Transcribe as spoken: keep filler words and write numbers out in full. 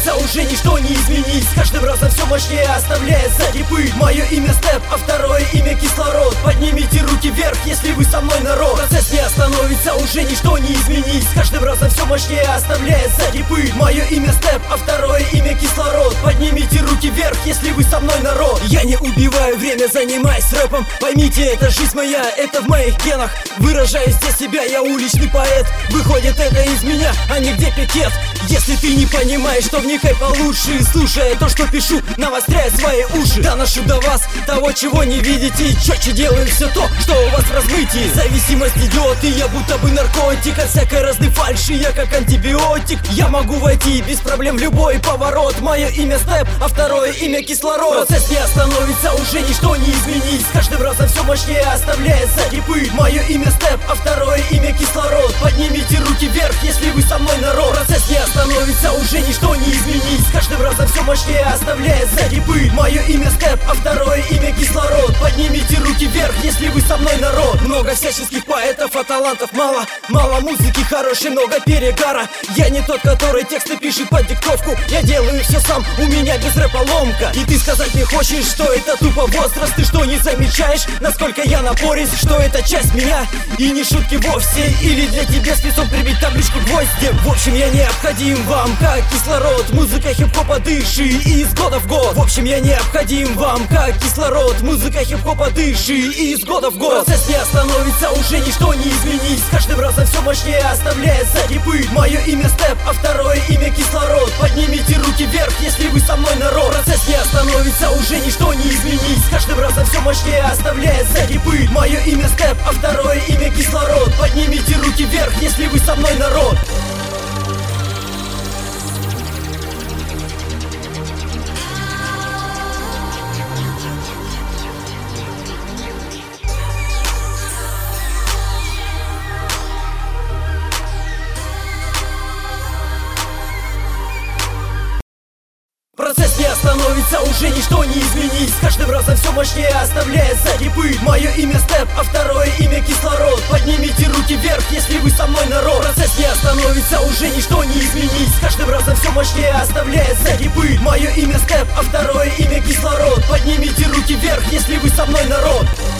становится, уже ничто не изменить. С каждым разом все мощнее, оставляя сзади пыль. Мое имя Степ, а второе имя Кислород. Поднимите руки вверх, если вы со мной, народ. Процесс не остановится, уже ничто не изменить. С каждым разом все мощнее, оставляя сзади пыль. Мое имя Степ, а второе имя Кислород. Поднимите руки вверх, если вы со мной, народ. Я не убиваю время, занимаясь рэпом. Поймите, это жизнь моя, это в моих генах. Выражаюсь для себя, я уличный поэт. Выходит это из меня, а не где пикет. Если ты не понимаешь, то вникай получше. Слушая то, что пишу, навостряя свои уши. Доношу до вас того, чего не видите. И четче делаю все то, что у вас в размытии. Зависимость идет, и я будто бы наркотик. От всякой разной фальши, я как антибиотик. Я могу войти без проблем в любой поворот. Мое имя Степ, а второе имя Кислород. Процесс не остановится, уже ничто не изменить. С каждым разом все мощнее, оставляя сзади пыль. Мое имя Степ, а второе имя Кислород. Поднимите руки вверх, если вы со мной, народ. Процесс не остановится, уже ничто не изменить. С каждым разом все мощнее, оставляя сзади пыль. Мое имя Степ, а второе имя Кислород. Поднимите руки вверх, если вы со мной, народ. Много всяческих поэтов, а талантов мало. Мало музыки хорошей, много перегара. Я не тот, который тексты пишет под диктовку. Я делаю все сам, у меня без рэпа ломка. И ты сказать не хочешь, что это тупо возраст. Ты что, не замечаешь, насколько я напорист? Что это часть меня и не шутки вовсе. Или для тебя спецом прибить табличку гвоздем. В общем, я необходим вам, как кислород. Музыка хип-хопа дыши и из года в год. В общем, я необходим вам, как кислород. Музыка хип-хопа дыши и из года в год. Процесс не остановится, уже ничто не изменить. С каждым разом все мощнее, оставляя сзади пыль. Мое имя Степ, а второе имя Кислород. Поднимите руки вверх, если вы со мной, народ. Процесс не остановится, уже ничто не изменить. С каждым разом все мощнее, оставляя сзади пыль. Мое имя Степ, а второе имя Кислород. Поднимите руки вверх, если вы со мной, народ. Процесс не остановится, уже ничто не изменить. С каждым разом все мощнее, оставляя сзади пыль. Мое имя Степ, а второе имя Кислород. Поднимите руки вверх, если вы со мной, народ. Процесс не остановится, уже ничто не изменить. С каждым разом все мощнее, оставляя сзади пыль. Мое имя Степ, а второе имя Кислород. Поднимите руки вверх, если вы со мной, народ.